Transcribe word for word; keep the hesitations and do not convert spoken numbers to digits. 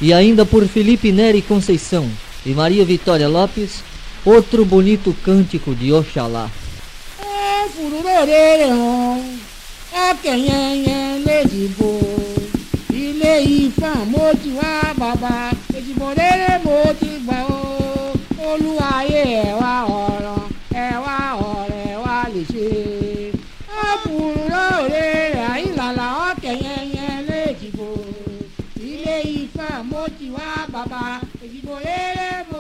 E ainda por Felipe Neri Conceição e Maria Vitória Lopes, outro bonito cântico de Oxalá. Ilé Ifá mo ti wá bàbá, èjìbò rere mo ti gbà ó. Olúwayé ẹ wá ọ̀rọ̀, ẹ wá ọ̀rọ̀, ẹ wá lè ṣe. Ọ̀pùrù lóore àyìnlàlà ọ̀kẹ́ yẹn lẹ́jìbò. Ilé Ifá mo ti wá bàbá, èjìbò rere mo